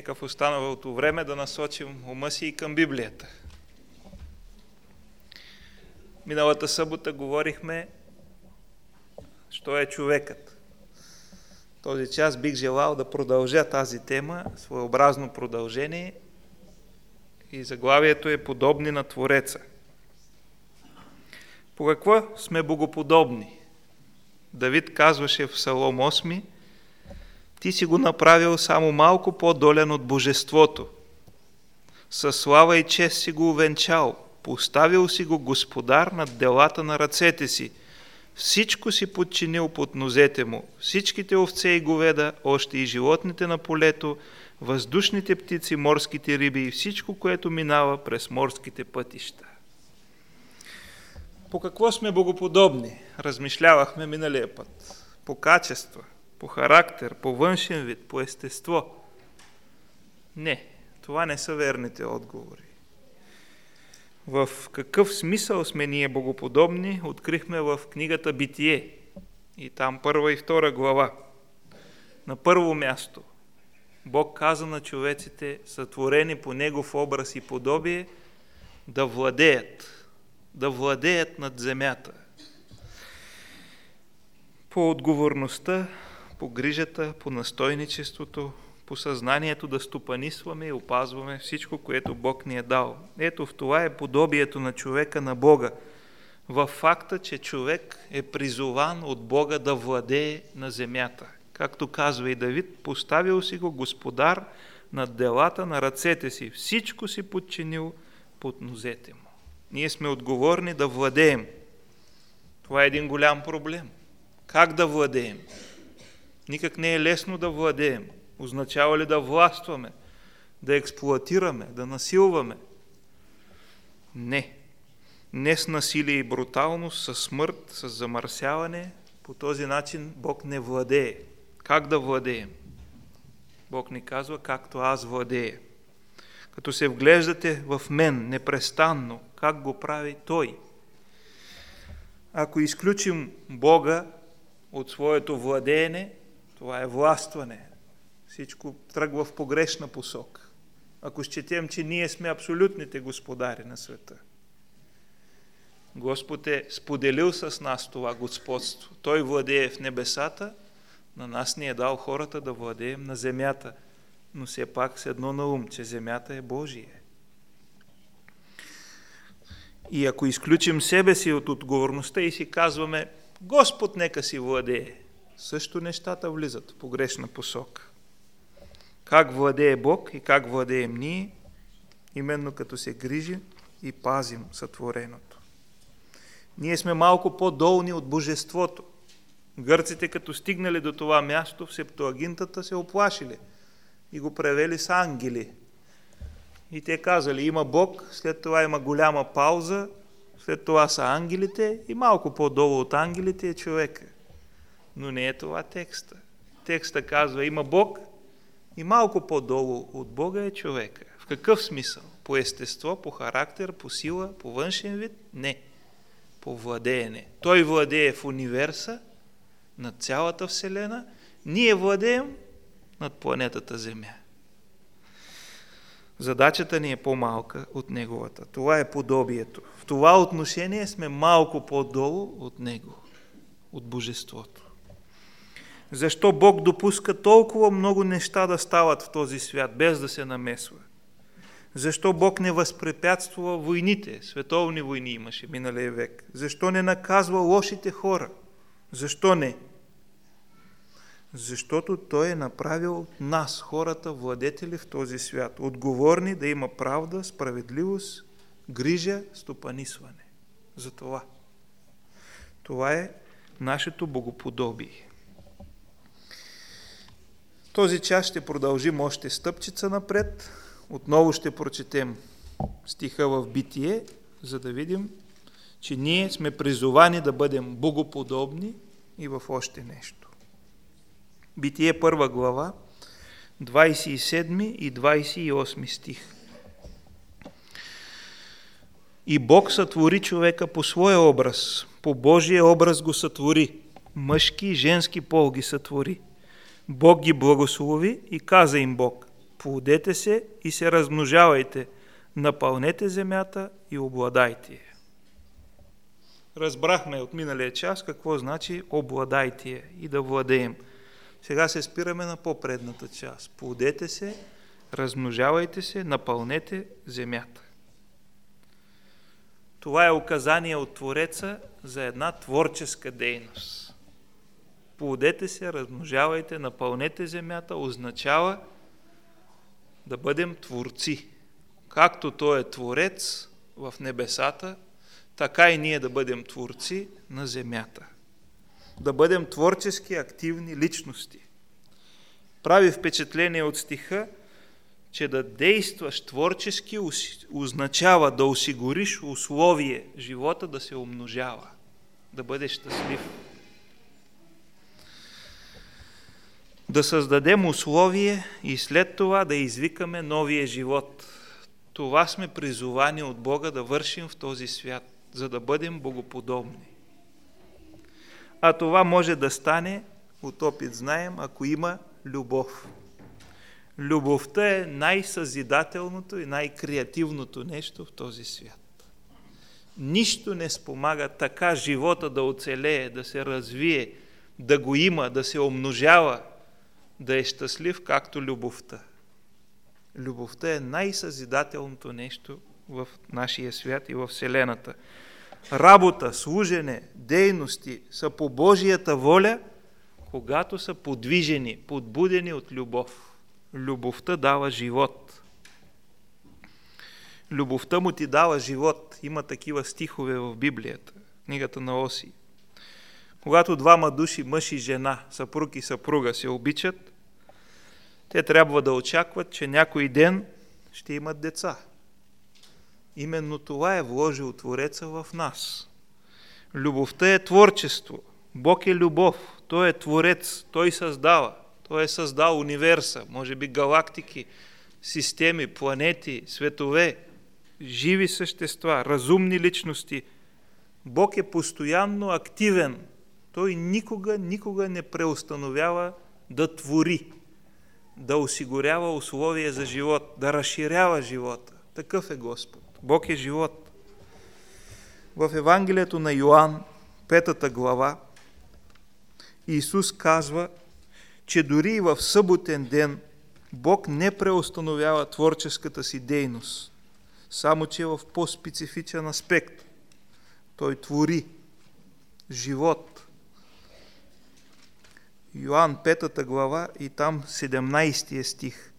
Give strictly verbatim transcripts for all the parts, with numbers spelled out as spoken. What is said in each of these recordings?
Нека в останалото време да насочим ума си и към Библията. Миналата събота говорихме, що е човекът. Този час бих желал да продължа тази тема, своеобразно продължение, и заглавието е подобни на Твореца. По какво сме богоподобни? Давид казваше в Псалом осми: ти си го направил само малко по-долен от божеството. Със слава и чест си го увенчал, поставил си го господар над делата на ръцете си. Всичко си подчинил под нозете му, всичките овце и говеда, още и животните на полето, въздушните птици, морските риби и всичко, което минава през морските пътища. По какво сме богоподобни? Размишлявахме миналия път. По качества, по характер, по външен вид, по естество. Не, това не са верните отговори. В какъв смисъл сме ние богоподобни, открихме в книгата Битие. И там първа и втора глава. На първо място Бог каза на човеците, сътворени по Негов образ и подобие, да владеят, да владеят над земята. По отговорността, по грижата, по настойничеството, по съзнанието да стопанисваме и опазваме всичко, което Бог ни е дал. Ето в това е подобието на човека на Бога. Във факта, че човек е призован от Бога да владее на земята. Както казва и Давид, поставил си го господар над делата на ръцете си. Всичко си подчинил под нозете му. Ние сме отговорни да владеем. Това е един голям проблем. Как да владеем? Никак не е лесно да владеем. Означава ли да властваме, да експлоатираме, да насилваме? Не. Не с насилие и бруталност, с смърт, с замърсяване. По този начин Бог не владее. Как да владеем? Бог ни казва, както аз владея. Като се вглеждате в мен непрестанно, как го прави Той. Ако изключим Бога от своето владеене, това е властване. Всичко тръгва в погрешна посока. Ако счетем, че ние сме абсолютните господари на света. Господ е споделил с нас това господство. Той владее в небесата, на нас ни е дал хората да владеем на земята. Но все пак с едно на ум, че земята е Божие. И ако изключим себе си от отговорността и си казваме, Господ нека си владее, също нещата влизат в погрешна посока. Как владее Бог и как владеем ние, именно като се грижим и пазим сътвореното. Ние сме малко по-долни от божеството. Гърците, като стигнали до това място, в Септуагинтата се оплашили и го превели с ангели. И те казали, има Бог, след това има голяма пауза, след това са ангелите и малко по-долу от ангелите е човека. Но не е това текста. Текста казва, има Бог и малко по-долу от Бога е човека. В какъв смисъл? По естество, по характер, по сила, по външен вид? Не. По владеене. Той владее в универса, над цялата Вселена. Ние владеем над планетата Земя. Задачата ни е по-малка от неговата. Това е подобието. В това отношение сме малко по-долу от него, от божеството. Защо Бог допуска толкова много неща да стават в този свят, без да се намесва? Защо Бог не възпрепятства войните? Световни войни имаше миналия век. Защо не наказва лошите хора? Защо не? Защото Той е направил от нас, хората, владетели в този свят, отговорни да има правда, справедливост, грижа, стопанисване. За това. Това е нашето богоподобие. Този час ще продължим още стъпчица напред. Отново ще прочетем стиха в Битие, за да видим, че ние сме призовани да бъдем богоподобни и в още нещо. Битие първа глава, двадесет и седми и двадесет и осми стих. И Бог сътвори човека по своя образ, по Божия образ го сътвори, мъжки и женски пол ги сътвори. Бог ги благослови и каза им Бог, Плодете се и се размножавайте, напълнете земята и обладайте я. Разбрахме от миналия час какво значи обладайте я и да владеем. Сега се спираме на по-предната част. Плодете се, размножавайте се, напълнете земята. Това е указание от Твореца за една творческа дейност. Плодете се, размножавайте, напълнете земята означава да бъдем творци. Както Той е Творец в небесата, така и ние да бъдем творци на земята. Да бъдем творчески активни личности. Прави впечатление от стиха, че да действаш творчески означава да осигуриш условие живота да се умножава, да бъдеш щастлив. Да създадем условие и след това да извикаме новия живот. Това сме призовани от Бога да вършим в този свят, за да бъдем богоподобни. А това може да стане, от опит знаем, ако има любов. Любовта е най-съзидателното и най-креативното нещо в този свят. Нищо не спомага така живота да оцелее, да се развие, да го има, да се умножава, да е щастлив, както любовта. Любовта е най-съзидателното нещо в нашия свят и в Вселената. Работа, служене, дейности са по Божията воля, когато са подвижени, подбудени от любов. Любовта дава живот. Любовта му ти дава живот. Има такива стихове в Библията, книгата на Осий. Когато двама души, мъж и жена, съпруг и съпруга се обичат, те трябва да очакват, че някой ден ще имат деца. Именно това е вложил Твореца в нас. Любовта е творчество. Бог е любов. Той е Творец. Той създава. Той е създал универса, може би галактики, системи, планети, светове, живи същества, разумни личности. Бог е постоянно активен. Той никога, никога не преустановява да твори, да осигурява условия за живот, да разширява живота. Такъв е Господ. Бог е живот. В Евангелието на Йоан, петата глава, Исус казва, че дори и в съботен ден Бог не преустановява творческата си дейност, само че в по-специфичен аспект. Той твори живот. Йоан петата глава и там седемнайсети стих.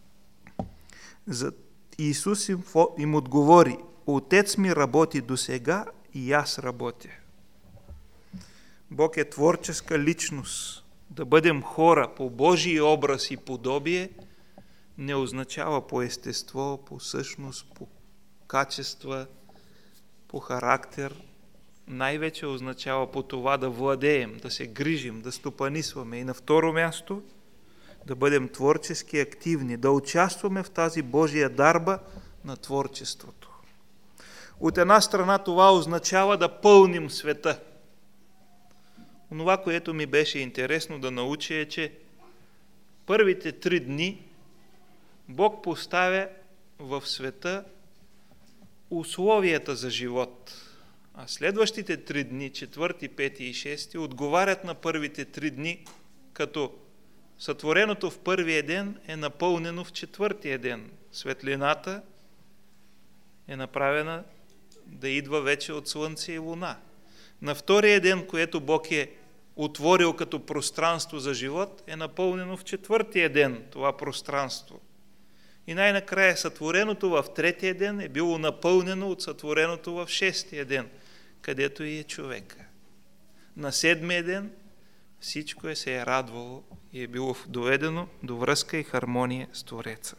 За Исус им, им отговори, Отец ми работи досега и аз работя. Бог е творческа личност. Да бъдем хора по Божий образ и подобие не означава по естество, по същност, по качества, по характер. Най-вече означава по това да владеем, да се грижим, да стопанисваме. И на второ място да бъдем творчески активни, да участваме в тази Божия дарба на творчеството. От една страна това означава да пълним света. Онова, което ми беше интересно да науча е, че първите три дни Бог поставя в света условията за живот. А следващите три дни, четвърти, пети и шести, отговарят на първите три дни, като сътвореното в първия ден е напълнено в четвъртия ден. Светлината е направена да идва вече от слънце и луна. На втория ден, което Бог е отворил като пространство за живот, е напълнено в четвъртия ден това пространство. И най-накрая сътвореното в третия ден е било напълнено от сътвореното в шестия ден, където и е човека. На седмия ден всичко е се е радвало и е било доведено до връзка и хармония с Твореца.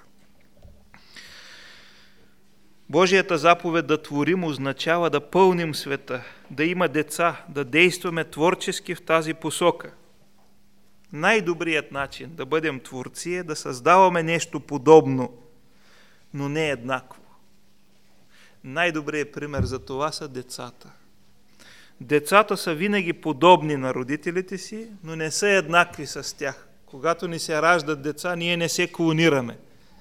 Божията заповед да творим означава да пълним света, да има деца, да действаме творчески в тази посока. Най-добрият начин да бъдем творци е да създаваме нещо подобно, но не еднакво. Най-добрият пример за това са децата. Децата са винаги подобни на родителите си, но не са еднакви с тях. Когато ни се раждат деца, ние не се клонираме.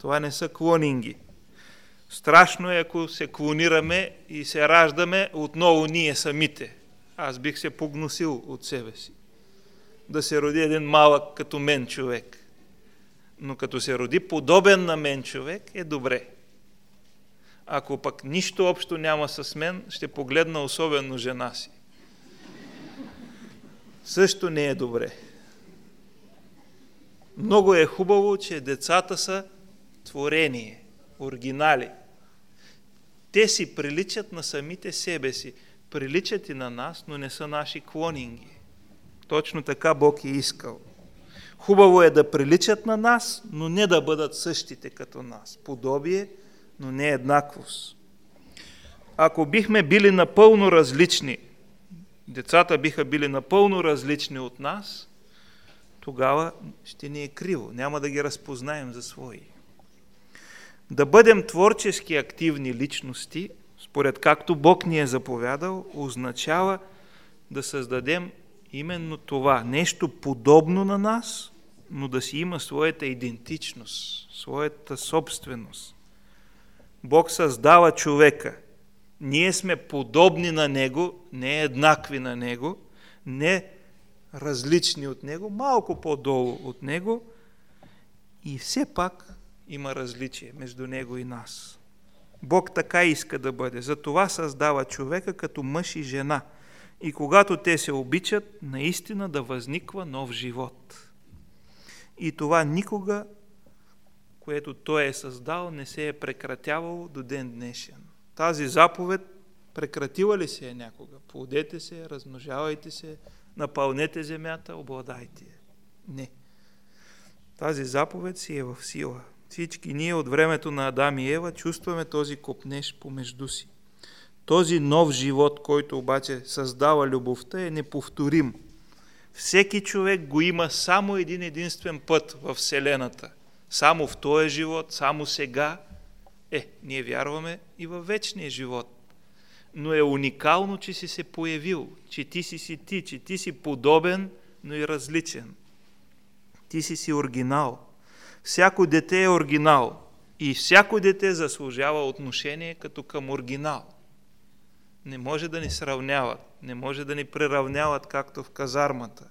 Това не са клонинги. Страшно е, ако се клонираме и се раждаме отново ние самите. Аз бих се погнусил от себе си. Да се роди един малък като мен човек. Но като се роди подобен на мен човек, е добре. Ако пък нищо общо няма с мен, ще погледна особено жена си. Също не е добре. Много е хубаво, че децата са творение, оригинали. Те си приличат на самите себе си. Приличат и на нас, но не са наши клонинги. Точно така Бог е искал. Хубаво е да приличат на нас, но не да бъдат същите като нас. Подобие, но не еднаквост. Ако бихме били напълно различни, децата биха били напълно различни от нас, тогава ще ни е криво. Няма да ги разпознаем за свои. Да бъдем творчески активни личности, според както Бог ни е заповядал, означава да създадем именно това. Нещо подобно на нас, но да си има своята идентичност, своята собственост. Бог създава човека. Ние сме подобни на него, не еднакви на него, не различни от него, малко по-долу от него и все пак има различие между него и нас. Бог така иска да бъде. Затова създава човека като мъж и жена. И когато те се обичат, наистина да възниква нов живот. И това никога, което Той е създал, не се е прекратявало до ден днешен. Тази заповед прекратила ли се е някога? Плодете се, размножавайте се, напълнете земята, обладайте я. Не. Тази заповед си е в сила. Всички ние от времето на Адам и Ева чувстваме този копнеж помежду си. Този нов живот, който обаче създава любовта, е неповторим. Всеки човек го има само един единствен път в Вселената. Само в този живот, само сега. Е, ние вярваме и във вечния живот. Но е уникално, че си се появил, че ти си си ти, че ти си подобен, но и различен. Ти си си оригинал. Всяко дете е оригинал и всяко дете заслужава отношение като към оригинал. Не може да ни сравняват, не може да ни приравняват както в казармата.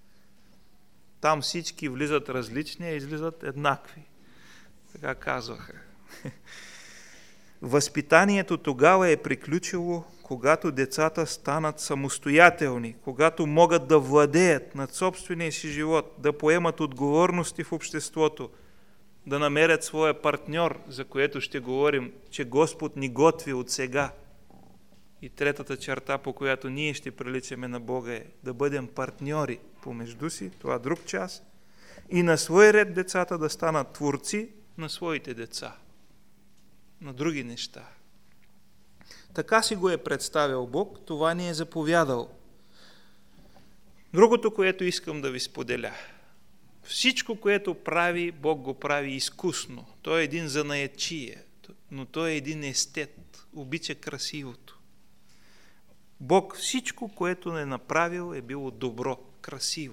Там всички влизат различни, а излизат еднакви. Така казваха. Възпитанието тогава е приключило, когато децата станат самостоятелни, когато могат да владеят над собствения си живот, да поемат отговорности в обществото, да намерят своя партньор, за което ще говорим, че Господ ни готви от сега. И третата черта, по която ние ще приличаме на Бога, е да бъдем партньори помежду си, това друг час, и на свой ред децата да станат творци на своите деца, на други неща. Така си го е представил Бог, това ни е заповядал. Другото, което искам да ви споделя. Всичко, което прави, Бог го прави изкусно. Той е един занаятчия, но той е един естет, обича красивото. Бог всичко, което е направил, е било добро, красиво.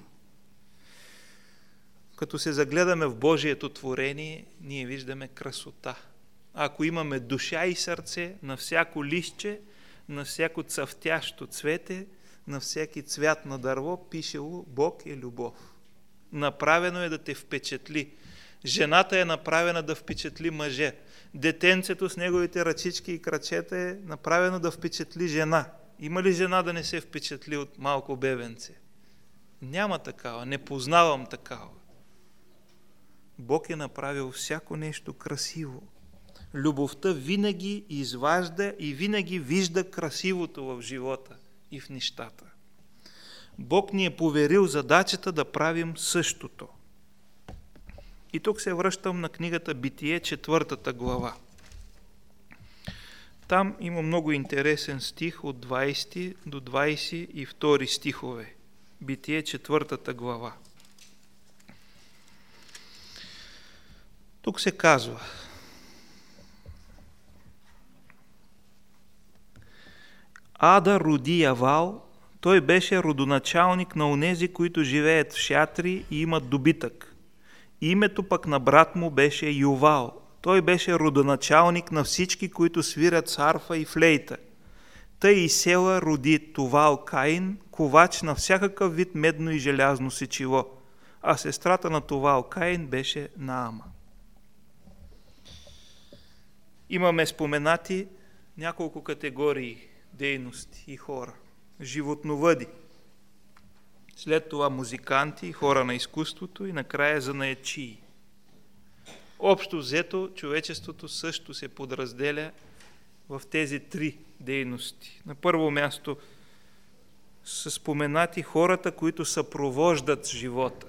Като се загледаме в Божието творение, ние виждаме красота. Ако имаме душа и сърце, на всяко листче, на всяко цъфтящо цвете, на всеки цвят на дърво, пишело Бог е любов. Направено е да те впечатли. Жената е направена да впечатли мъже. Детенцето с неговите ръчички и крачета е направено да впечатли жена. Има ли жена да не се впечатли от малко бебенце? Няма такава, не познавам такава. Бог е направил всяко нещо красиво. Любовта винаги изважда и винаги вижда красивото в живота и в нещата. Бог ни е поверил задачата да правим същото. И тук се връщам на книгата Битие, четвъртата глава. Там има много интересен стих от двайсети до двайсет и втори стихове. Битие, четвъртата глава. Тук се казва: Ада роди Явал, той беше родоначалник на онези, които живеят в шатри и имат добитък. Името пък на брат му беше Ювал, Той беше родоначалник на всички, които свирят с арфа и флейта. Тъй и Села роди Тувал Каин, ковач на всякакъв вид медно и желязно сечиво, а сестрата на Тувал Каин беше Наама. Имаме споменати няколко категории дейности и хора. Животновъди, след това музиканти, хора на изкуството и накрая занаятчии. Общо взето, човечеството също се подразделя в тези три дейности. На първо място са споменати хората, които съпровождат живота.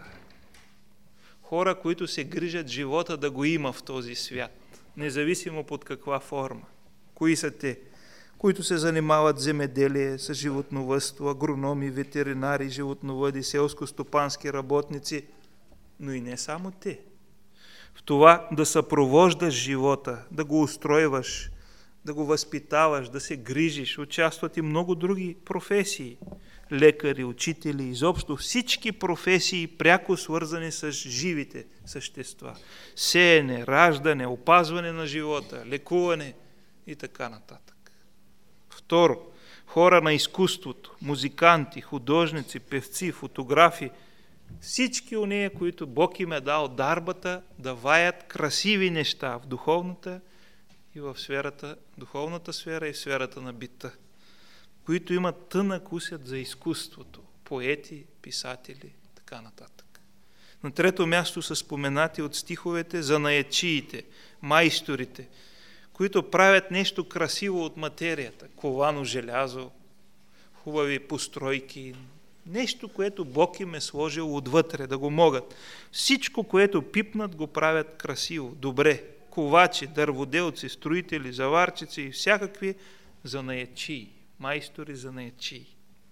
Хора, които се грижат живота да го има в този свят, независимо под каква форма. Кои са те? Които се занимават с земеделие, с животновъдство, агрономи, ветеринари, животновъди, селско-стопански работници, но и не само те. В това да съпровождаш живота, да го устройваш, да го възпитаваш, да се грижиш, участват и много други професии. Лекари, учители, изобщо всички професии, пряко свързани с живите същества. Сеене, раждане, опазване на живота, лекуване и така нататък. Второ, хора на изкуството, музиканти, художници, певци, фотографи, всички онези, които Бог им е дал дарбата да ваят красиви неща в духовната и в сферата, духовната сфера и в сферата на бита, които имат тънък усет за изкуството, поети, писатели, така нататък. На трето място са споменати от стиховете занаятчиите, майсторите, които правят нещо красиво от материята, ковано желязо, хубави постройки, нещо, което Бог им е сложил отвътре, да го могат. Всичко, което пипнат, го правят красиво, добре. Ковачи, дърводелци, строители, заварчици и всякакви занаятчии, майстори занаятчии.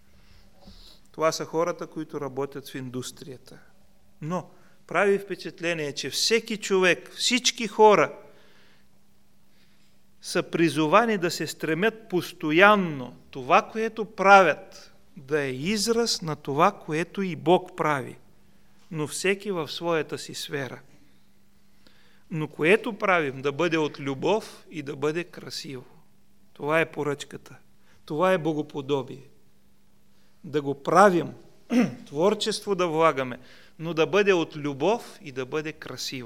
Това са хората, които работят в индустрията. Но прави впечатление, че всеки човек, всички хора са призовани да се стремят постоянно това, което правят, да е израз на това, което и Бог прави, но всеки в своята си сфера. Но което правим, да бъде от любов и да бъде красиво. Това е поръчката. Това е богоподобие. Да го правим, творчество да влагаме, но да бъде от любов и да бъде красиво.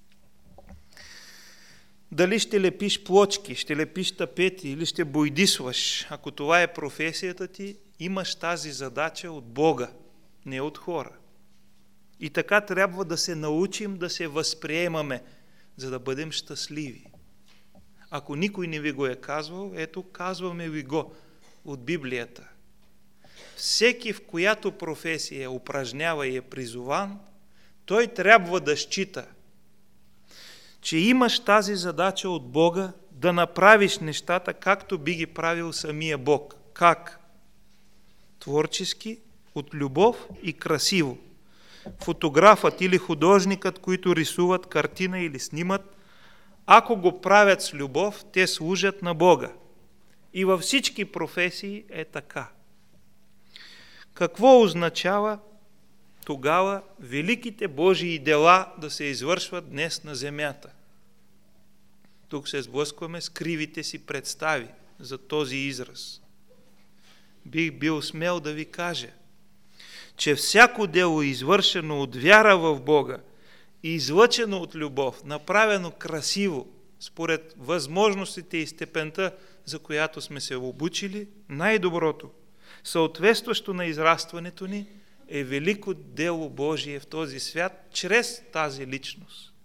Дали ще лепиш плочки, ще лепиш тапети или ще бойдисваш, ако това е професията ти, имаш тази задача от Бога, не от хора. И така трябва да се научим да се възприемаме, за да бъдем щастливи. Ако никой не ви го е казвал, ето казваме ви го от Библията. Всеки, в която професия упражнява и е призован, той трябва да счита, че имаш тази задача от Бога да направиш нещата, както би ги правил самия Бог. Как? Творчески, от любов и красиво. Фотографът или художникът, които рисуват картина или снимат, ако го правят с любов, те служат на Бога. И във всички професии е така. Какво означава тогава великите Божии дела да се извършват днес на земята? Тук се сблъскваме с кривите си представи за този израз. Бих бил смел да ви кажа, че всяко дело, извършено от вяра в Бога и излъчено от любов, направено красиво, според възможностите и степента, за която сме се обучили, най-доброто, съответстващо на израстването ни, е велико дело Божие в този свят, чрез тази личност.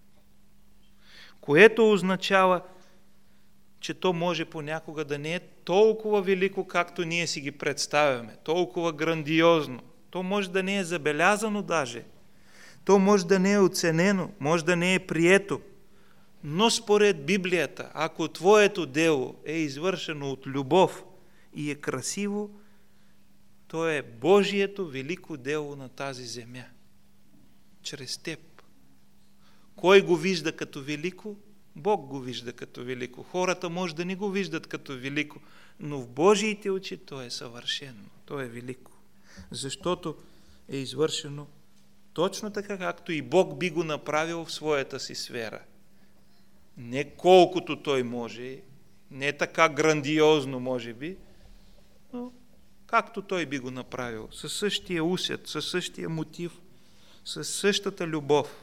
Което означава, че то може понякога да не е толкова велико, както ние си ги представяме, толкова грандиозно. То може да не е забелязано даже. То може да не е оценено, може да не е прието. Но според Библията, ако твоето дело е извършено от любов и е красиво, то е Божието велико дело на тази земя. Чрез теб. Кой го вижда като велико? Бог го вижда като велико. Хората може да не го виждат като велико, но в Божиите очи то е съвършено. То е велико. Защото е извършено точно така, както и Бог би го направил в своята си сфера. Не колкото той може, не така грандиозно може би, но както той би го направил, със същия усет, със същия мотив, със същата любов.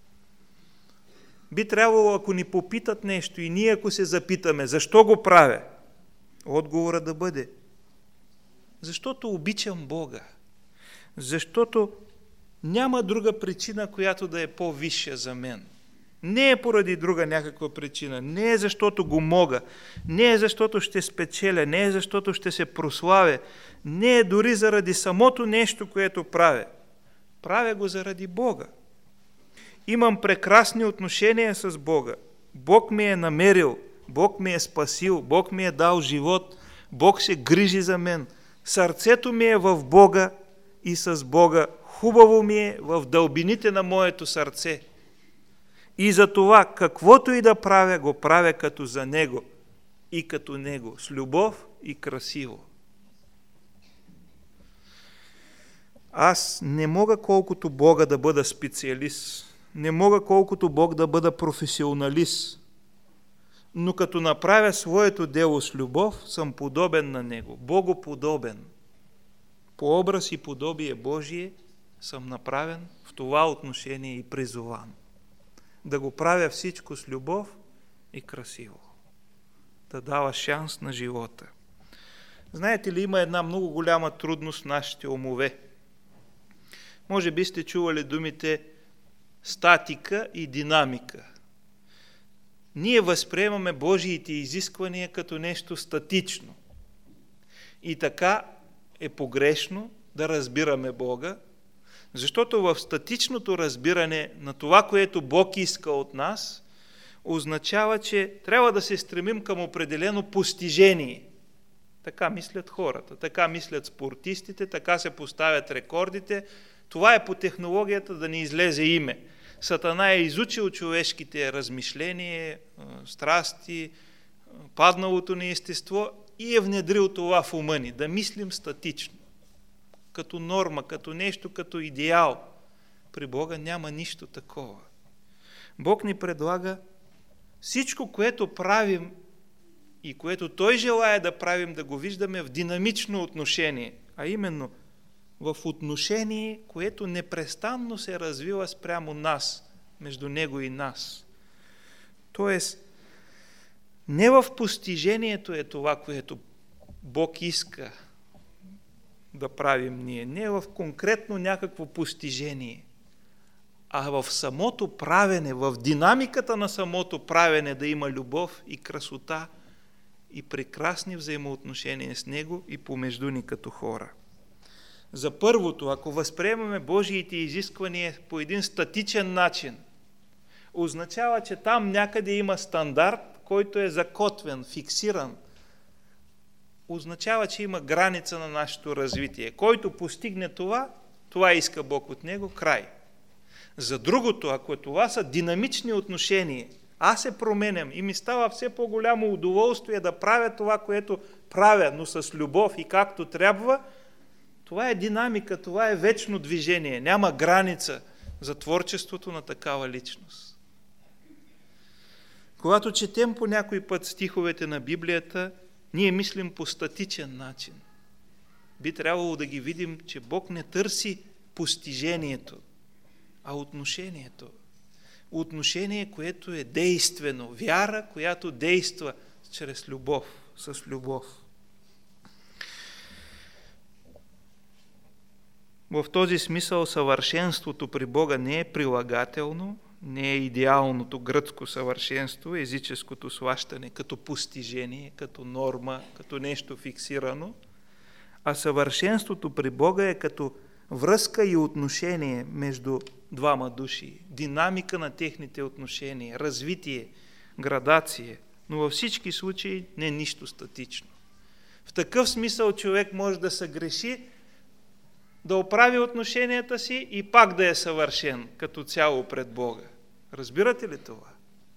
Би трябвало, ако ни попитат нещо и ние ако се запитаме, защо го правя, отговора да бъде: защото обичам Бога. Защото няма друга причина, която да е по-висша за мен. Не е поради друга някаква причина. Не е защото го мога. Не е защото ще спечеля. Не е защото ще се прославя. Не е дори заради самото нещо, което правя. Правя го заради Бога. Имам прекрасни отношения с Бога. Бог ми е намерил. Бог ми е спасил. Бог ми е дал живот. Бог се грижи за мен. Сърцето ми е в Бога и с Бога. Хубаво ми е в дълбините на моето сърце. И за това, каквото и да правя, го правя като за Него и като Него, с любов и красиво. Аз не мога колкото Бога да бъда специалист, не мога колкото Бог да бъда професионалист, но като направя своето дело с любов, съм подобен на Него, Богоподобен. По образ и подобие Божие съм направен в това отношение и призован. Да го правя всичко с любов и красиво. Да дава шанс на живота. Знаете ли, има една много голяма трудност в нашите умове. Може би сте чували думите статика и динамика. Ние възприемаме Божиите изисквания като нещо статично. И така е погрешно да разбираме Бога, защото в статичното разбиране на това, което Бог иска от нас, означава, че трябва да се стремим към определено постижение. Така мислят хората, така мислят спортистите, така се поставят рекордите. Това е по технологията да ни излезе име. Сатана е изучил човешките размишления, страсти, падналото ни естество и е внедрил това в ума ни, да мислим статично, като норма, като нещо, като идеал. При Бога няма нищо такова. Бог ни предлага всичко, което правим и което Той желая да правим, да го виждаме в динамично отношение, а именно в отношение, което непрестанно се развива спрямо нас, между Него и нас. Тоест, не в постижението е това, което Бог иска да правим ние, не в конкретно някакво постижение, а в самото правене, в динамиката на самото правене да има любов и красота и прекрасни взаимоотношения с Него и помежду ни като хора. За първото, ако възприемаме Божиите изисквания по един статичен начин, означава, че там някъде има стандарт, който е закотвен, фиксиран. Означава, че има граница на нашето развитие. Който постигне това, това иска Бог от него, край. За другото, ако това са динамични отношения, аз се променям и ми става все по-голямо удоволствие да правя това, което правя, но с любов и както трябва, това е динамика, това е вечно движение. Няма граница за творчеството на такава личност. Когато четем по някой път стиховете на Библията, ние мислим по статичен начин. Би трябвало да ги видим, че Бог не търси постижението, а отношението. Отношение, което е действено. Вяра, която действа чрез любов, с любов. В този смисъл съвършенството при Бога не е прилагателно, не е идеалното гръцко съвършенство, езическото сващане като постижение, като норма, като нещо фиксирано, а съвършенството при Бога е като връзка и отношение между двама души, динамика на техните отношения, развитие, градация, но във всички случаи не нищо статично. В такъв смисъл човек може да съгреши, да оправи отношенията си и пак да е съвършен като цяло пред Бога. Разбирате ли това?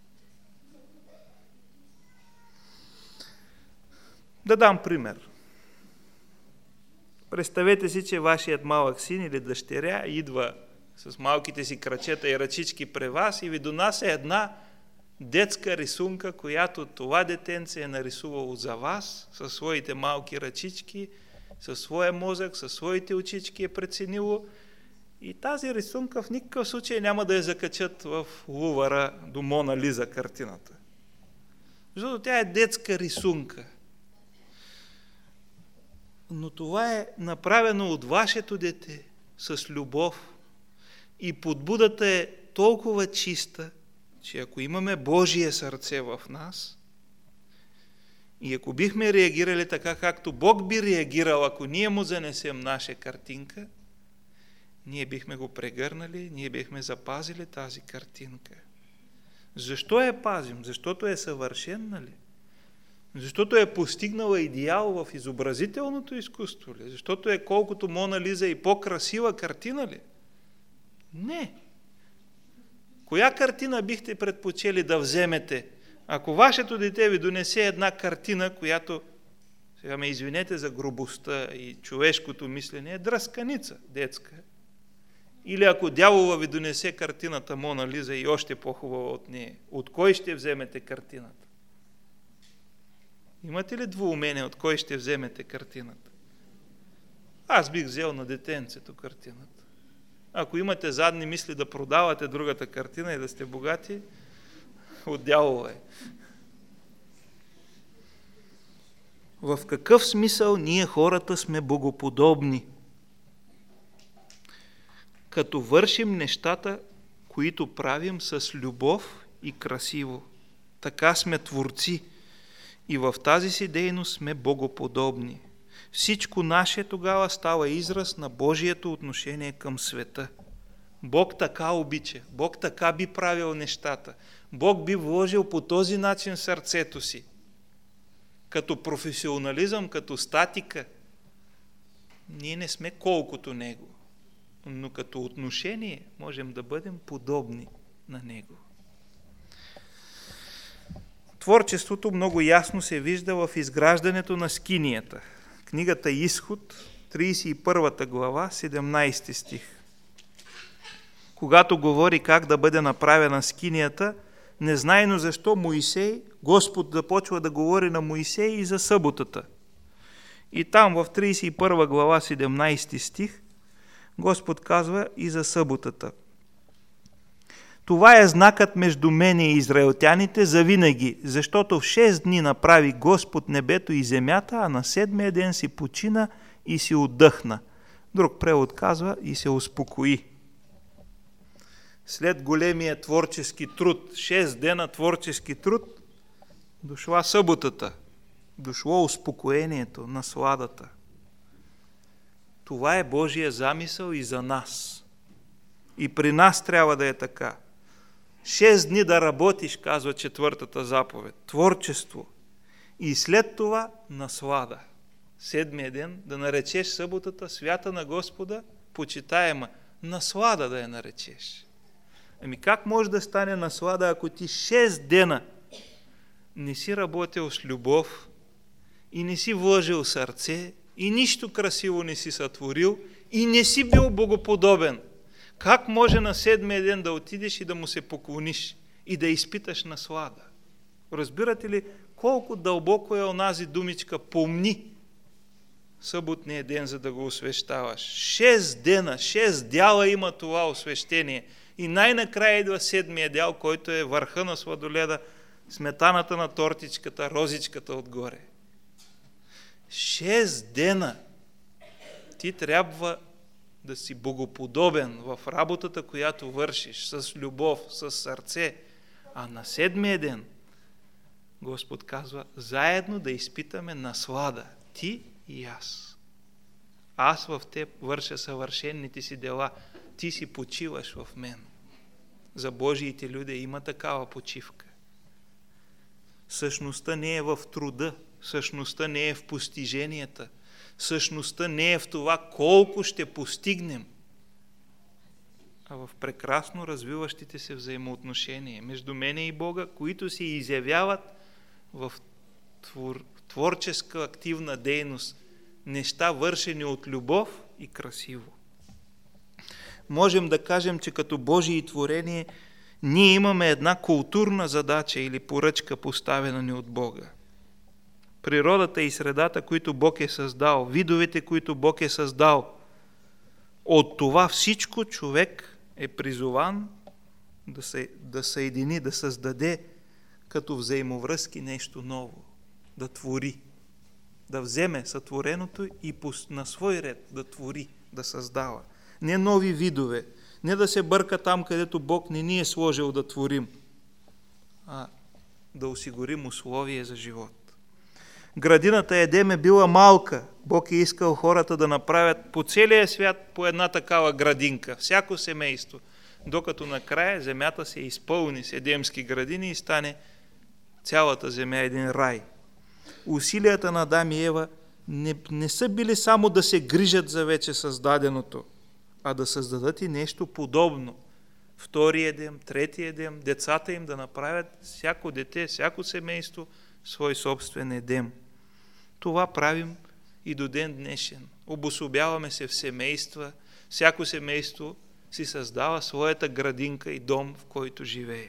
Да дам пример. Представете си, че вашият малък син или дъщеря идва с малките си крачета и ръчички при вас и ви донася една детска рисунка, която това детенце е нарисувало за вас, със своите малки ръчички, със своя мозък, със своите очички е преценило. И тази рисунка в никакъв случай няма да я закачат в Лувъра до Мона Лиза картината. Защото тя е детска рисунка. Но това е направено от вашето дете с любов. И подбудата е толкова чиста, че ако имаме Божие сърце в нас и ако бихме реагирали така, както Бог би реагирал, ако ние му занесем наша картинка, ние бихме го прегърнали, ние бихме запазили тази картинка. Защо я пазим? Защото е съвършен, нали? Защото е постигнала идеал в изобразителното изкуство ли? Защото е колкото Мона Лиза и по-красива картина ли? Не. Коя картина бихте предпочели да вземете, ако вашето дете ви донесе една картина, която, сега ме извинете за грубостта и човешкото мислене, е дръсканица детска? Или ако дявола ви донесе картината Мона Лиза и още по-хубава от нея, от кой ще вземете картината? Имате ли двоумение от кой ще вземете картината? Аз бих взел на детенцето картината. Ако имате задни мисли да продавате другата картина и да сте богати, от дявола е. В какъв смисъл ние хората сме богоподобни? Като вършим нещата, които правим с любов и красиво. Така сме творци и в тази си дейност сме богоподобни. Всичко наше тогава става израз на Божието отношение към света. Бог така обича, Бог така би правил нещата. Бог би вложил по този начин сърцето си. Като професионализъм, като статика. Ние не сме колкото Него, но като отношение можем да бъдем подобни на Него. Творчеството много ясно се вижда в изграждането на скинията. Книгата Изход, тридесет и първа глава, седемнадесети стих. Когато говори как да бъде направена скинията, незнайно защо Моисей, Господ започва да говори на Моисей и за съботата. И там в тридесет и първа глава, седемнадесети стих, Господ казва и за съботата. Това е знакът между мене и израелтяните завинаги, защото в шест дни направи Господ небето и земята, а на седмия ден си почина и си отдъхна. Друг превод казва и се успокои. След големия творчески труд, шест дена творчески труд, дошла съботата, дошло успокоението, насладата. Това е Божия замисъл и за нас. И при нас трябва да е така. Шест дни да работиш, казва четвъртата заповед. Творчество. И след това наслада. Седмия ден да наречеш съботата свята на Господа, почитаема. Наслада да я наречеш. Ами как може да стане наслада, ако ти шест дена не си работил с любов и не си вложил сърце и нищо красиво не си сътворил и не си бил богоподобен? Как може на седмия ден да отидеш и да му се поклониш и да изпиташ наслада? Разбирате ли колко дълбоко е онази думичка помни съботния ден, за да го освещаваш? Шест дена, шест дяла има това освещение и най-накрая идва седмия дял, който е върха на сладоледа, сметаната на тортичката, розичката отгоре. Шест дена ти трябва да си богоподобен в работата, която вършиш, с любов, с сърце. А на седмия ден Господ казва, заедно да изпитаме наслада, ти и аз. Аз в теб върша съвършенните си дела, ти си почиваш в мен. За Божиите люди има такава почивка. Същността не е в труда, същността не е в постиженията, същността не е в това колко ще постигнем, а в прекрасно развиващите се взаимоотношения между мене и Бога, които се изявяват в твор... творческа активна дейност, неща вършени от любов и красиво. Можем да кажем, че като Божие творение Ние имаме една културна задача или поръчка, поставена ни от Бога. Природата и средата, които Бог е създал, видовете, които Бог е създал, от това всичко човек е призован да, се, да съедини, да създаде като взаимовръзки нещо ново, да твори, да вземе сътвореното и на свой ред да твори, да създава. Не нови видове, не да се бърка там, където Бог не ни е сложил да творим, а да осигурим условия за живот. Градината Едем е била малка. Бог е искал хората да направят по целия свят по една такава градинка, всяко семейство, докато накрая земята се изпълни с едемски градини и стане цялата земя един рай. Усилията на Адам и Ева не, не са били само да се грижат за вече създаденото, а да създадат и нещо подобно. Втори Едем, трети Едем, децата им да направят всяко дете, всяко семейство свой собствен Едем. Това правим и до ден днешен. Обособяваме се в семейства, всяко семейство си създава своята градинка и дом, в който живее.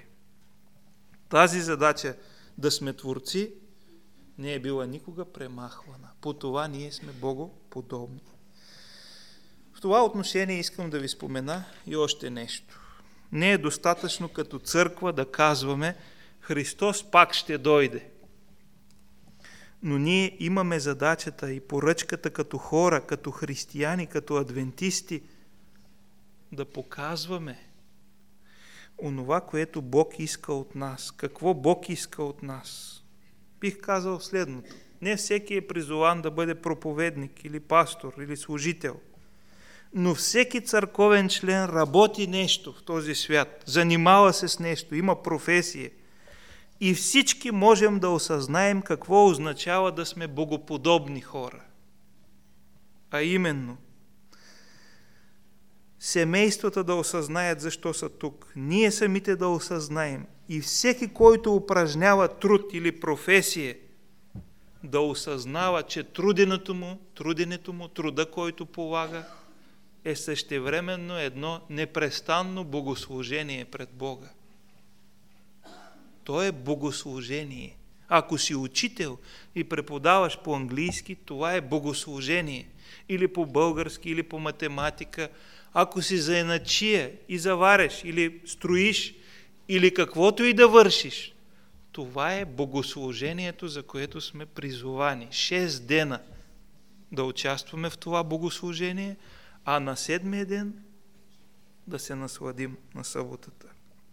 Тази задача да сме творци не е била никога премахвана. По това ние сме богоподобни. В това отношение искам да ви спомена и още нещо. Не е достатъчно като църква да казваме Христос пак ще дойде. Но ние имаме задачата и поръчката като хора, като християни, като адвентисти да показваме онова, което Бог иска от нас. Какво Бог иска от нас? Бих казал следното. Не всеки е призован да бъде проповедник или пастор или служител, но всеки църковен член работи нещо в този свят, занимава се с нещо, има професия. И всички можем да осъзнаем какво означава да сме богоподобни хора. А именно, семействата да осъзнаят защо са тук, ние самите да осъзнаем и всеки, който упражнява труд или професия, да осъзнава, че труденето му, труденето му, труда, който полага, е същевременно едно непрестанно богослужение пред Бога. То е богослужение. Ако си учител и преподаваш по-английски, това е богослужение. Или по български, или по математика. Ако си занаятчия и завареш, или строиш, или каквото и да вършиш, това е богослужението, за което сме призовани. Шест дена да участваме в това богослужение, а на седмия ден да се насладим на съботата.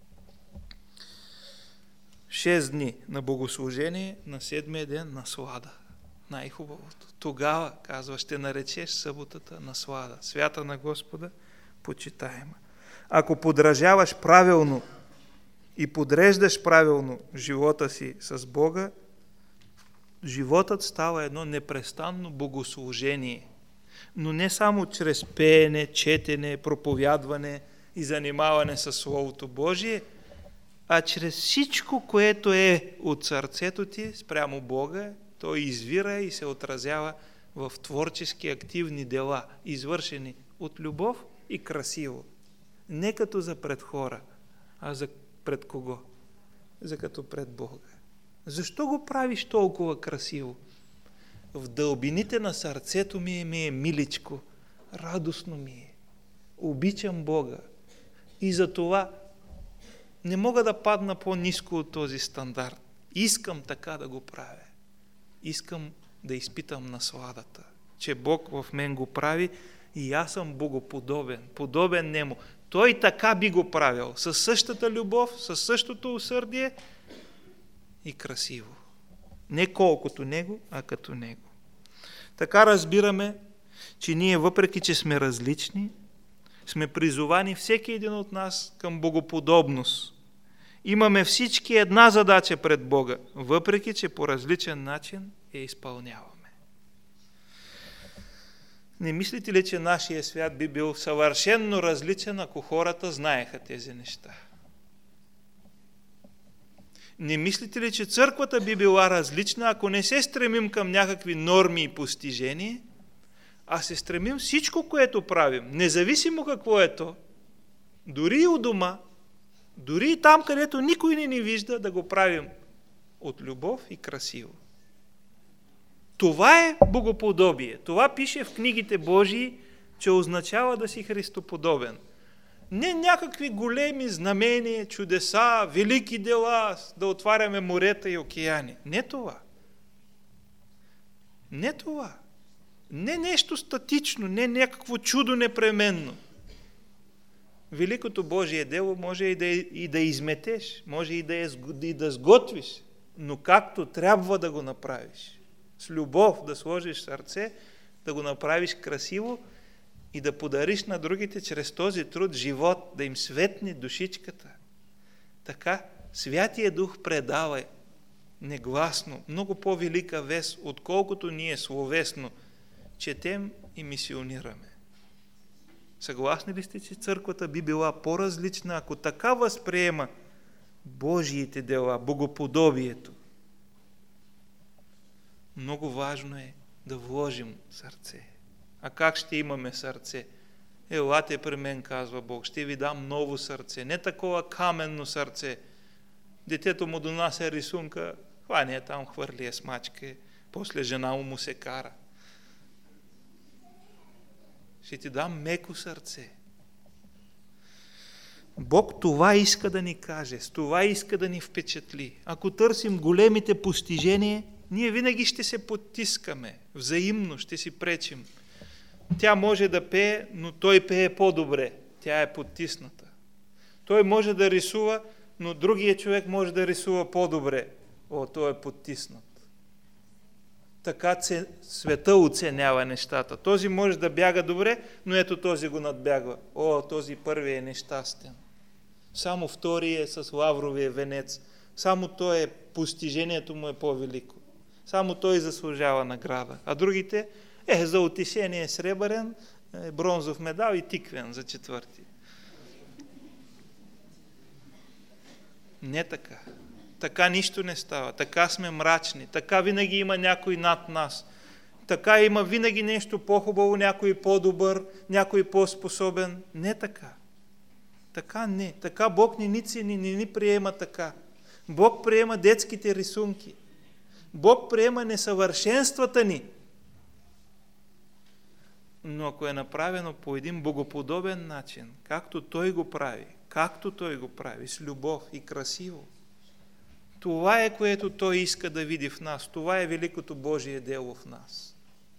Шест дни на богослужение, на седмия ден наслада. Най-хубавото. Тогава, казва, ще наречеш съботата наслада. Свята на Господа, почитаема. Ако подражаваш правилно и подреждаш правилно живота си с Бога, животът става едно непрестанно богослужение. Но не само чрез пеене, четене, проповядване и занимаване с Словото Божие, а чрез всичко, което е от сърцето ти спрямо Бога, то извира и се отразява в творчески активни дела, извършени от любов и красиво. Не като за пред хора, а за пред кого? За като пред Бога. Защо го правиш толкова красиво? В дълбините на сърцето ми е, ми е миличко, радостно ми е. Обичам Бога и за това не мога да падна по-ниско от този стандарт. Искам така да го правя. Искам да изпитам насладата, че Бог в мен го прави и аз съм богоподобен, подобен Нему. Той така би го правил, със същата любов, със същото усърдие и красиво. Не колкото Него, а като Него. Така разбираме, че ние, въпреки че сме различни, сме призовани всеки един от нас към богоподобност. Имаме всички една задача пред Бога, въпреки че по различен начин я изпълняваме. Не мислите ли, че нашия свят би бил съвършенно различен, ако хората знаеха тези неща? Не мислите ли, че църквата би била различна, ако не се стремим към някакви норми и постижения, а се стремим всичко, което правим, независимо какво е то, дори и у дома, Дори и там, където никой не ни вижда, да го правим от любов и красиво. Това е богоподобие. Това пише в книгите Божии, че означава да си Христоподобен. Не някакви големи знамения, чудеса, велики дела, да отваряме морета и океани. Не това. Не това. Не нещо статично, не някакво чудо непременно. Великото Божие дело може и да, и да изметеш, може и да, е, и да сготвиш, но както трябва да го направиш. С любов да сложиш сърце, да го направиш красиво и да подариш на другите чрез този труд живот, да им светне душичката. Така Святия Дух предава негласно, много по-велика вест, отколкото ние словесно четем и мисионираме. Съгласни ли сте, че църквата би била по-различна, ако така възприема Божиите дела, богоподобието? Много важно е да вложим сърце. А как ще имаме сърце? Елате при мен, казва Бог, ще ви дам ново сърце. Не такова каменно сърце. Детето му донася рисунка, хване е там, хвърли е смачка, после жена му му се кара. Ще ти дам меко сърце. Бог това иска да ни каже, с това иска да ни впечатли. Ако търсим големите постижения, ние винаги ще се потискаме, взаимно ще си пречим. Тя може да пее, но той пее по-добре. Тя е потисната. Той може да рисува, но другия човек може да рисува по-добре. О, той е потиснат. Така света оценява нещата. Този може да бяга добре, но ето този го надбягва. О, този първи е нещастен. Само втори е с лавровия венец. Само той е, постижението му е по-велико. Само той заслужава награда. А другите, е, за утешение е сребърен, е, бронзов медал и тиквен за четвърти. Не така. Така нищо не става. Така сме мрачни. Така винаги има някой над нас. Така има винаги нещо по-хубаво, някой по-добър, някой по-способен. Не така. Така не. Така Бог ни ни цени, ни ни приема така. Бог приема детските рисунки. Бог приема несъвършенствата ни. Но ако е направено по един богоподобен начин, както Той го прави, както Той го прави, с любов и красиво, това е, което Той иска да види в нас. Това е великото Божие дело в нас.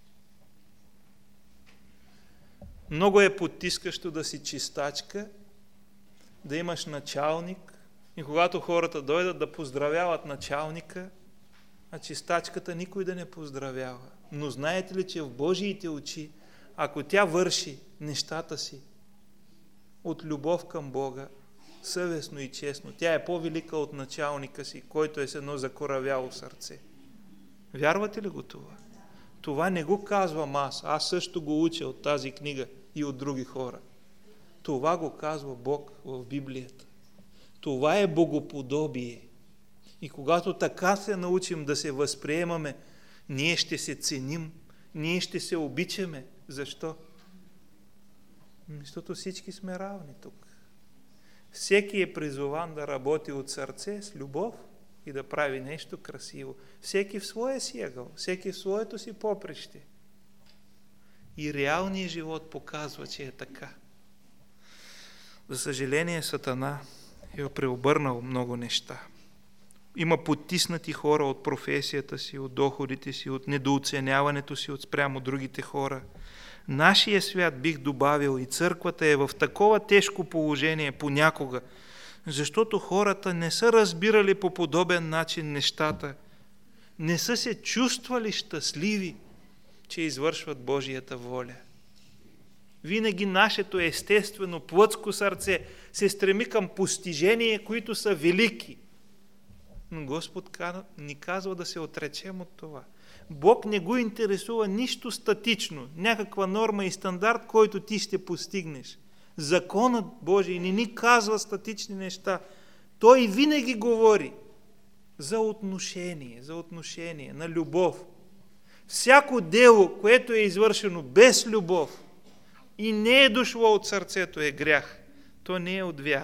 Много е потискащо да си чистачка, да имаш началник и когато хората дойдат да поздравяват началника, а чистачката никой да не поздравява. Но знаете ли, че в Божиите очи, ако тя върши нещата си от любов към Бога, съвестно и честно, тя е по-велика от началника си, който е с едно закоравяло сърце. Вярвате ли го това? Това не го казвам аз. Аз също го уча от тази книга и от други хора. Това го казва Бог в Библията. Това е богоподобие. И когато така се научим да се възприемаме, ние ще се ценим, ние ще се обичаме. Защо? Защото всички сме равни тук. Всеки е призован да работи от сърце с любов и да прави нещо красиво. Всеки в своя си ъгъл, всеки в своето си поприще. И реалният живот показва, че е така. За съжаление, Сатана е преобърнал много неща. Има потиснати хора от професията си, от доходите си, от недооценяването си от спрямо другите хора. Нашия свят, бих добавил, и църквата е в такова тежко положение понякога, защото хората не са разбирали по подобен начин нещата, не са се чувствали щастливи, че извършват Божията воля. Винаги нашето естествено плътско сърце се стреми към постижения, които са велики. Но Господ ни казва да се отречем от това. Бог не го интересува нищо статично, някаква норма и стандарт, който ти ще постигнеш. Законът Божий не ни казва статични неща. Той винаги говори за отношение, за отношение на любов. Всяко дело, което е извършено без любов и не е дошло от сърцето, е грях. То не е от вяра.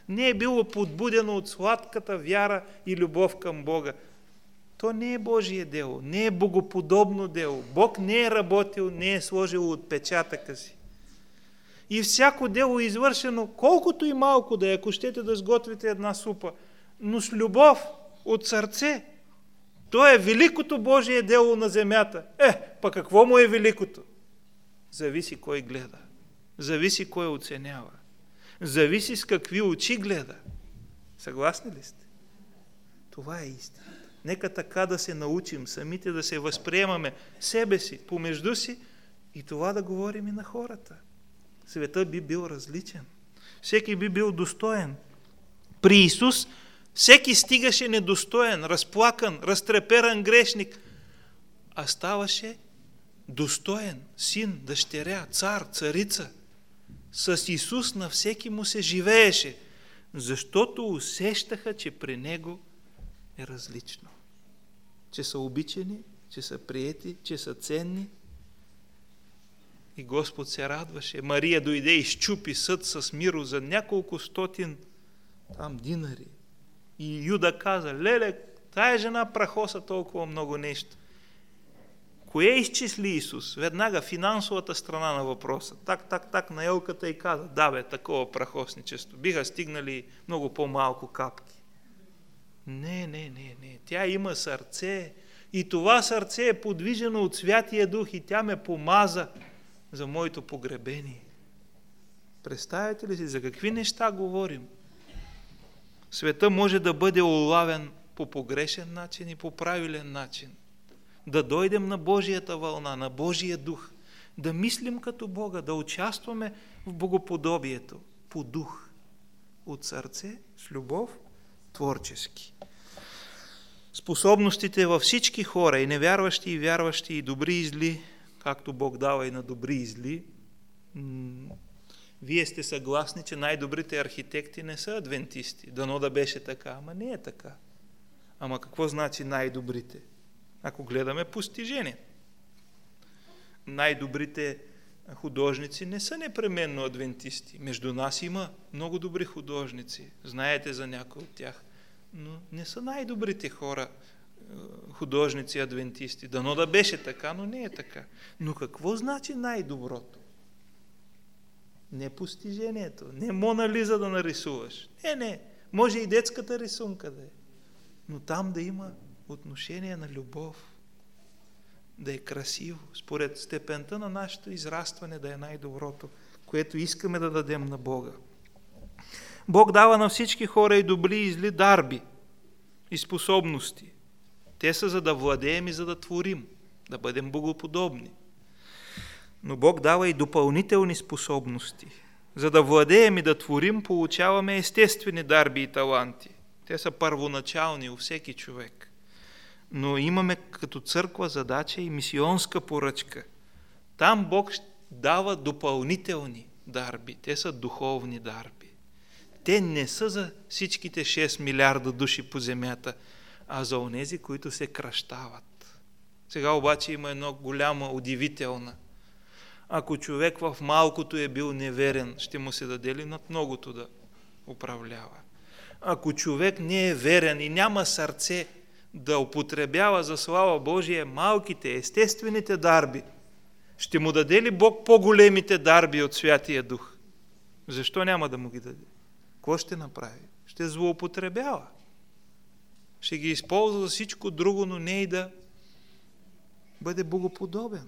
не е било подбудено от сладката вяра и любов към Бога, то не е Божие дело, не е богоподобно дело. Бог не е работил, не е сложил отпечатъка си. И всяко дело е извършено, колкото и малко да е, ако щете да сготвите една супа, но с любов от сърце. То е великото Божие дело на земята. Е, па какво му е великото? Зависи кой гледа. Зависи кой оценява. Зависи с какви очи гледа. Съгласни ли сте? Това е истина. Нека така да се научим, самите да се възприемаме себе си, помежду си и това да говорим и на хората. Светът би бил различен. Всеки би бил достоен. При Исус всеки стигаше недостоен, разплакан, разтреперан грешник, а ставаше достоен син, дъщеря, цар, царица. С Исус на всеки му се живееше, защото усещаха, че при Него е различно. Че са обичани, че са приети, че са ценни. И Господ се радваше. Мария дойде и счупи съд с миро за няколко стотин там динари. И Юда каза: леле, тая жена прахоса толкова много нещо. Кое изчисли Исус? Веднага финансовата страна на въпроса. Так, так, так на елката и каза: да бе, такова прахосничество. Биха стигнали много по-малко капки. Не, не, не, не. Тя има сърце. И това сърце е подвижено от Святия Дух и тя ме помаза за моето погребение. Представете ли си за какви неща говорим? Света може да бъде улавен по погрешен начин и по правилен начин. Да дойдем на Божията вълна, на Божия дух, да мислим като Бога, да участваме в богоподобието по дух, от сърце, с любов, творчески. Способностите във всички хора, и невярващи, и вярващи, и добри, и зли, както Бог дава и на добри и зли, вие сте съгласни, че най-добрите архитекти не са адвентисти. Дано да беше така, ама не е така. Ама какво значи най-добрите? Ако гледаме постижение. Най-добрите художници не са непременно адвентисти. Между нас има много добри художници. Знаете за някои от тях. Но не са най-добрите хора, художници, адвентисти. Дано да беше така, но не е така. Но какво значи най-доброто? Не постижението, не Мона Лиза да нарисуваш. Не, не. Може и детската рисунка да е. Но там да има отношение на любов, да е красиво, според степента на нашето израстване да е най-доброто, което искаме да дадем на Бога. Бог дава на всички хора и добри и зли дарби и способности. Те са за да владеем и за да творим, да бъдем богоподобни. Но Бог дава и допълнителни способности. За да владеем и да творим, получаваме естествени дарби и таланти. Те са първоначални у всеки човек. Но имаме като църква задача и мисионска поръчка. Там Бог дава допълнителни дарби. Те са духовни дарби. Те не са за всичките шест милиарда души по земята, а за онези, които се кръщават. Сега обаче има едно голяма, удивителна. Ако човек в малкото е бил неверен, ще му се даде ли над многото да управлява? Ако човек не е верен и няма сърце да употребява за слава Божия малките, естествените дарби, ще му даде ли Бог по-големите дарби от Святия Дух? Защо няма да му ги даде? Какво ще направи? Ще злоупотребява. Ще ги използва за всичко друго, но не и да бъде богоподобен.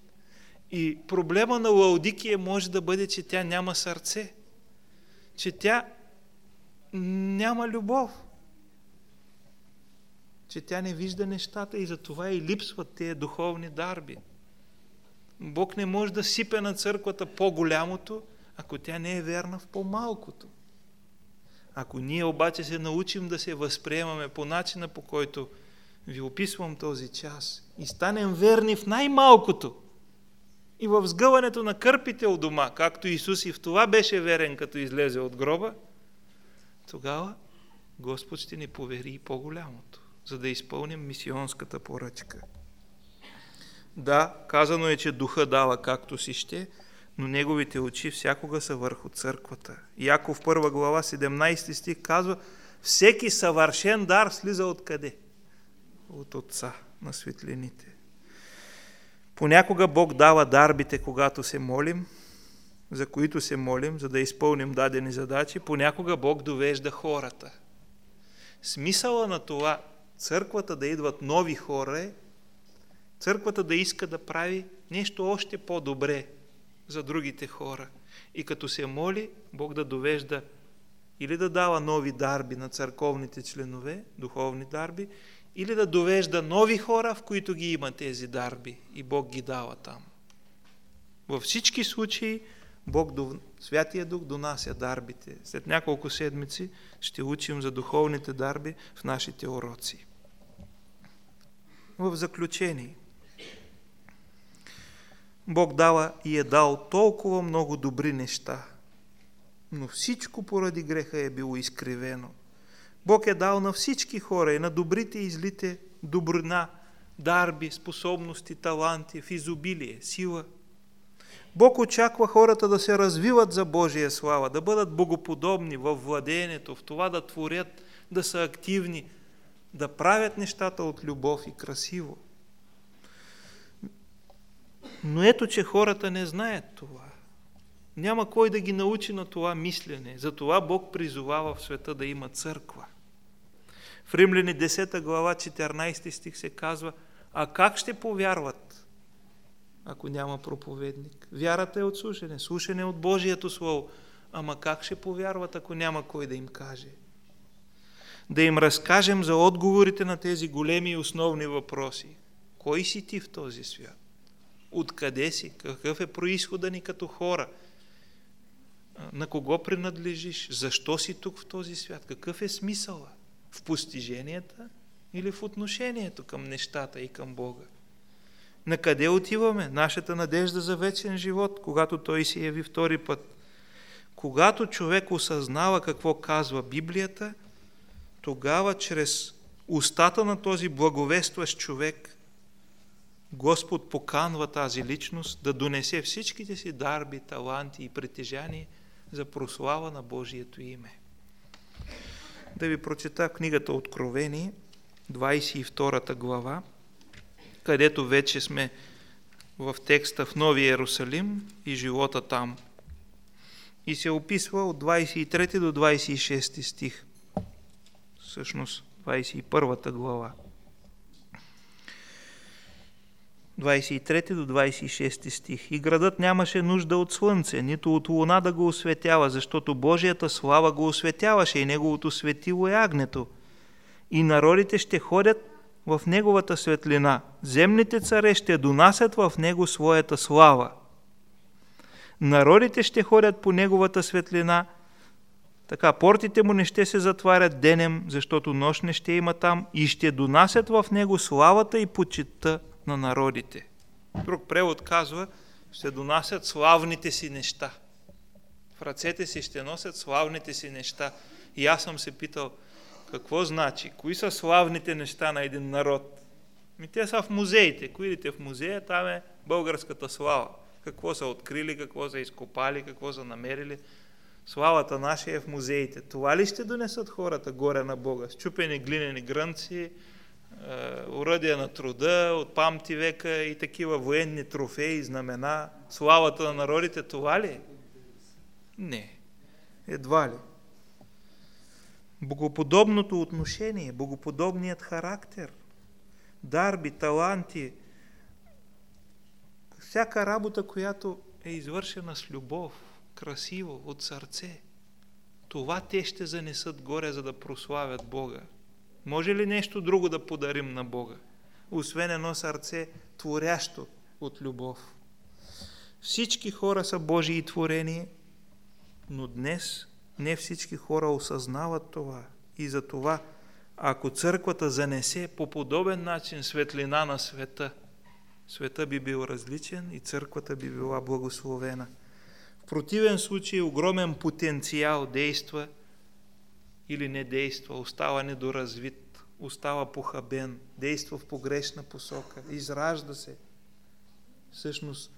И проблема на Лаодикия може да бъде, че тя няма сърце, че тя няма любов, че тя не вижда нещата и затова и липсват тези духовни дарби. Бог не може да сипе на църквата по-голямото, ако тя не е верна в по-малкото. Ако ние обаче се научим да се възприемаме по начина, по който ви описвам този час, и станем верни в най-малкото, и в сгъването на кърпите от дома, както Исус и в това беше верен, като излезе от гроба, тогава Господ ще ни повери и по-голямото, за да изпълним мисионската поръчка. Да, казано е, че духа дава както си ще, но неговите очи всякога са върху църквата. Яков първа глава, седемнайсети стих казва: всеки съвършен дар слиза откъде? От Отца на светлините. Понякога Бог дава дарбите, когато се молим, за които се молим, за да изпълним дадени задачи. Понякога Бог довежда хората. Смисъла на това църквата да идват нови хора е църквата да иска да прави нещо още по-добре за другите хора. И като се моли, Бог да довежда или да дава нови дарби на църковните членове, духовни дарби, или да довежда нови хора, в които ги има тези дарби и Бог ги дава там. Във всички случаи Бог, Святия Дух донася дарбите. След няколко седмици ще учим за духовните дарби в нашите уроци. В заключение, Бог дава и е дал толкова много добри неща, но всичко поради греха е било изкривено. Бог е дал на всички хора, и на добрите и злите, добрина, дарби, способности, таланти, в изобилие, сила. Бог очаква хората да се развиват за Божия слава, да бъдат богоподобни във владеенето, в това да творят, да са активни, да правят нещата от любов и красиво. Но ето, че хората не знаят това. Няма кой да ги научи на това мислене. Затова Бог призовава в света да има църква. В Римляни десета глава, четиринайсети стих се казва: а как ще повярват, ако няма проповедник? Вярата е от слушане, слушане от Божието Слово. Ама как ще повярват, ако няма кой да им каже? Да им разкажем за отговорите на тези големи и основни въпроси. Кой си ти в този свят? Откъде си? Какъв е произходът ни като хора? На кого принадлежиш? Защо си тук в този свят? Какъв е смисъла? В постиженията или в отношението към нещата и към Бога? На къде отиваме? Нашата надежда за вечен живот, когато Той се яви втори път. Когато човек осъзнава какво казва Библията, тогава чрез устата на този благовестващ човек Господ поканва тази личност да донесе всичките си дарби, таланти и притежания за прослава на Божието име. Да ви прочета книгата Откровение, двайсет и втора глава, където вече сме в текста в Нови Иерусалим и живота там. И се описва от двайсет и трети до двайсет и шести стих. Всъщност двайсет и първа глава. двайсет и трети до двайсет и шести стих. И градът нямаше нужда от слънце, нито от луна да го осветява, защото Божията слава го осветяваше и неговото светило е агнето. И народите ще ходят в неговата светлина. Земните царе ще донасят в него своята слава. Народите ще ходят по неговата светлина. Така, портите му не ще се затварят денем, защото нощ не ще има там, и ще донасят в него славата и почитта на народите. Друг превод казва: ще донасят славните си неща. В ръцете си ще носят славните си неща. И аз съм се питал, какво значи? Кои са славните неща на един народ? Ми те са в музеите. Ако идете в музея, там е българската слава. Какво са открили, какво са изкопали, какво са намерили. Славата наша е в музеите. Това ли ще донесат хората горе на Бога? Счупени глинени грънци, уръдия на труда от памти века и такива военни трофеи, знамена, славата на народите, това ли? Не, едва ли. Богоподобното отношение, богоподобният характер, дарби, таланти, всяка работа, която е извършена с любов, красиво, от сърце, това те ще занесат горе, за да прославят Бога. Може ли нещо друго да подарим на Бога, освен едно сърце творящо от любов? Всички хора са Божии творения, но днес не всички хора осъзнават това. И за това, ако църквата занесе по подобен начин светлина на света, света би бил различен и църквата би била благословена. В противен случай огромен потенциал действа или не действа, остава недоразвит, остава похабен, действа в погрешна посока, изражда се. Всъщност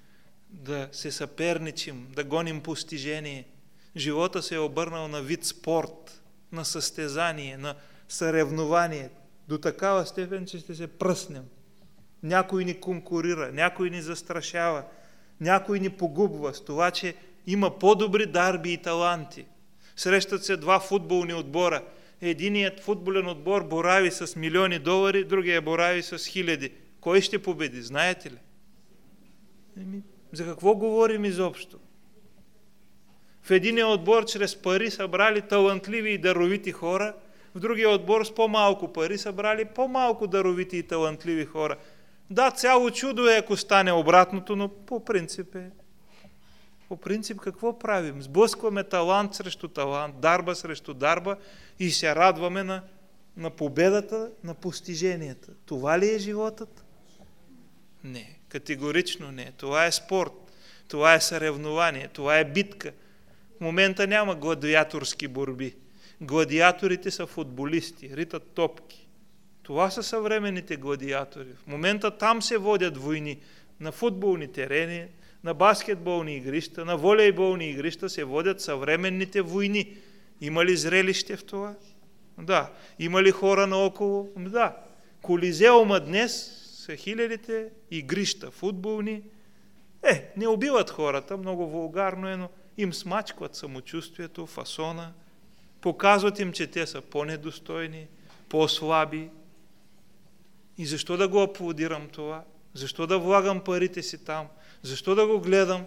да се съперничим, да гоним постижение. Живота се е обърнал на вид спорт, на състезание, на съревнование. До такава степен, че ще се пръснем. Някой ни конкурира, някой ни застрашава, някой ни погубва с това, че има по-добри дарби и таланти. Срещат се два футболни отбора. Единият футболен отбор борави с милиони долари, другия борави с хиляди. Кой ще победи, знаете ли? За какво говорим изобщо? В единия отбор чрез пари събрали талантливи и даровити хора, в другия отбор с по-малко пари събрали по-малко даровити и талантливи хора. Да, цяло чудо е, ако стане обратното, но по принцип е. По принцип какво правим? Сблъскваме талант срещу талант, дарба срещу дарба и се радваме на, на победата, на постиженията. Това ли е животът? Не, категорично не. Това е спорт, това е съревнование, това е битка. В момента няма гладиаторски борби. Гладиаторите са футболисти, ритат топки. Това са съвременните гладиатори. В момента там се водят войни. На футболни терени, на баскетболни игрища, на волейболни игрища се водят съвременните войни. Има ли зрелище в това? Да. Има ли хора наоколо? Да. Колизеума днес са хилядите игрища футболни. Е, не убиват хората, много вулгарно е, но им смачкват самочувствието, фасона, показват им, че те са по-недостойни, по-слаби. И защо да го аплодирам това? Защо да влагам парите си там? Защо да го гледам?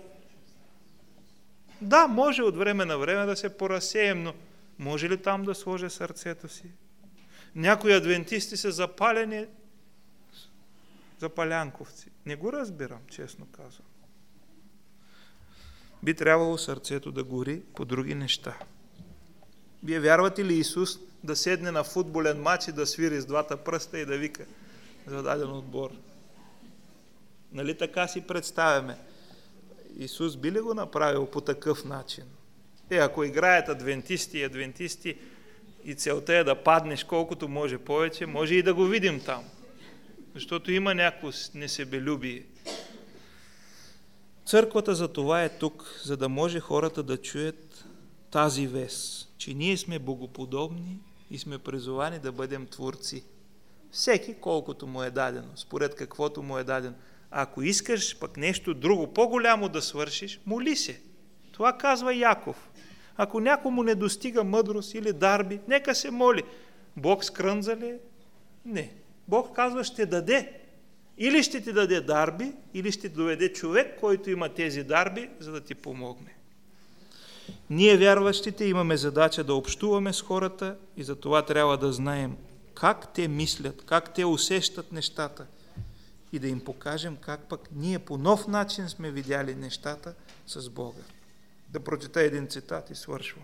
Да, може от време на време да се поразсеем, но може ли там да сложа сърцето си? Някои адвентисти са запалени запалянковци. Не го разбирам, честно казвам. Би трябвало сърцето да гори по други неща. Вие вярвате ли Исус да седне на футболен матч и да свири с двата пръста и да вика за даден отбор? Нали така си представяме? Исус би ли го направил по такъв начин? Е, ако играят адвентисти и адвентисти и целта е да паднеш колкото може повече, може и да го видим там. Защото има някакво несебелюбие. Църквата за това е тук, за да може хората да чуят тази вест, че ние сме богоподобни и сме призовани да бъдем творци. Всеки колкото му е дадено, според каквото му е дадено. Ако искаш пък нещо друго, по-голямо да свършиш, моли се. Това казва Яков. Ако някому не достига мъдрост или дарби, нека се моли. Бог скрънза ли? Не. Бог казва, ще даде. Или ще ти даде дарби, или ще доведе човек, който има тези дарби, за да ти помогне. Ние, вярващите, имаме задача да общуваме с хората и за това трябва да знаем как те мислят, как те усещат нещата и да им покажем как пък ние по нов начин сме видяли нещата с Бога. Да прочета един цитат и свършвам.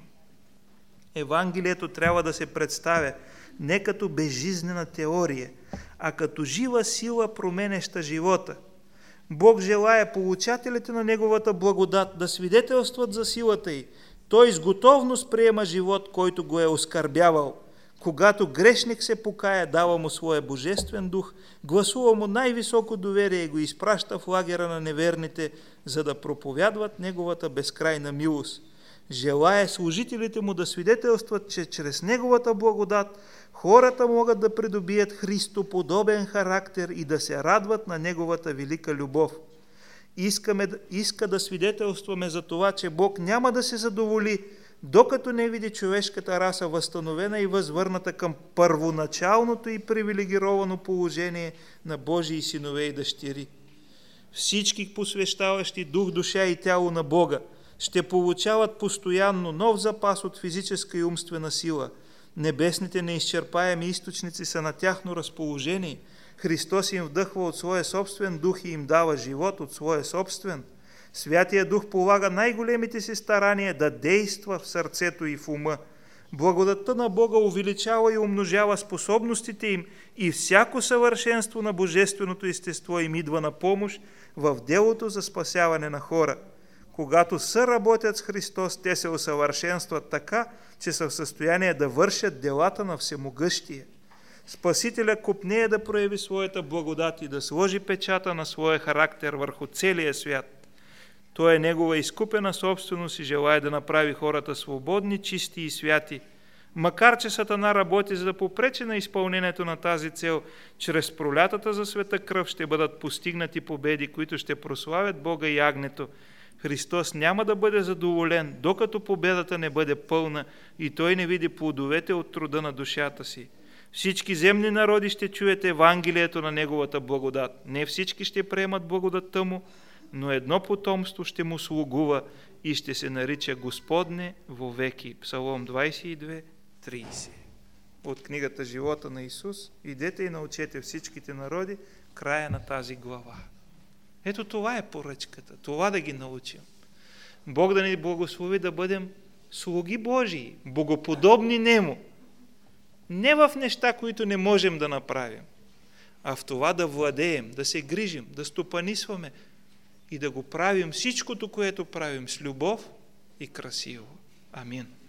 Евангелието трябва да се представя не като безжизнена теория, а като жива сила, променеща живота. Бог желае получателите на Неговата благодат да свидетелстват за силата й. Той с готовност приема живот, който го е оскърбявал. Когато грешник се покая, дава му своя божествен дух, гласува му най-високо доверие и го изпраща в лагера на неверните, за да проповядват Неговата безкрайна милост. Желае служителите му да свидетелстват, че чрез Неговата благодат хората могат да придобият Христоподобен характер и да се радват на Неговата велика любов. Искаме, иска да свидетелстваме за това, че Бог няма да се задоволи, докато не види човешката раса възстановена и възвърната към първоначалното и привилегировано положение на Божии синове и дъщери. Всички посвещаващи дух, душа и тяло на Бога ще получават постоянно нов запас от физическа и умствена сила. Небесните неизчерпаеми източници са на тяхно разположение. Христос им вдъхва от своя собствен дух и им дава живот от своя собствен. Святия Дух полага най-големите си старания да действа в сърцето и в ума. Благодатта на Бога увеличава и умножава способностите им и всяко съвършенство на божественото естество им идва на помощ в делото за спасяване на хора. Когато съработят с Христос, те се усъвършенстват така, че са в състояние да вършат делата на Всемогъщия. Спасителя копнее да прояви своята благодат и да сложи печата на своя характер върху целия свят. Той е Негова изкупена собственост и желае да направи хората свободни, чисти и святи. Макар че Сатана работи за да попречи на изпълнението на тази цел, чрез пролятата за света кръв ще бъдат постигнати победи, които ще прославят Бога и Агнето. Христос няма да бъде задоволен, докато победата не бъде пълна и Той не види плодовете от труда на душата си. Всички земни народи ще чуят Евангелието на Неговата благодат. Не всички ще приемат благодатта Му, но едно потомство ще Му слугува и ще се нарича Господне вовеки. Псалом двадесет и две, тридесет. От книгата Живота на Исус. Идете и научете всичките народи, края на тази глава. Ето това е поръчката, това да ги научим. Бог да ни благослови да бъдем слуги Божии, богоподобни Нему. Не в неща, които не можем да направим, а в това да владеем, да се грижим, да стопанисваме и да го правим всичкото, което правим с любов и красиво. Амин.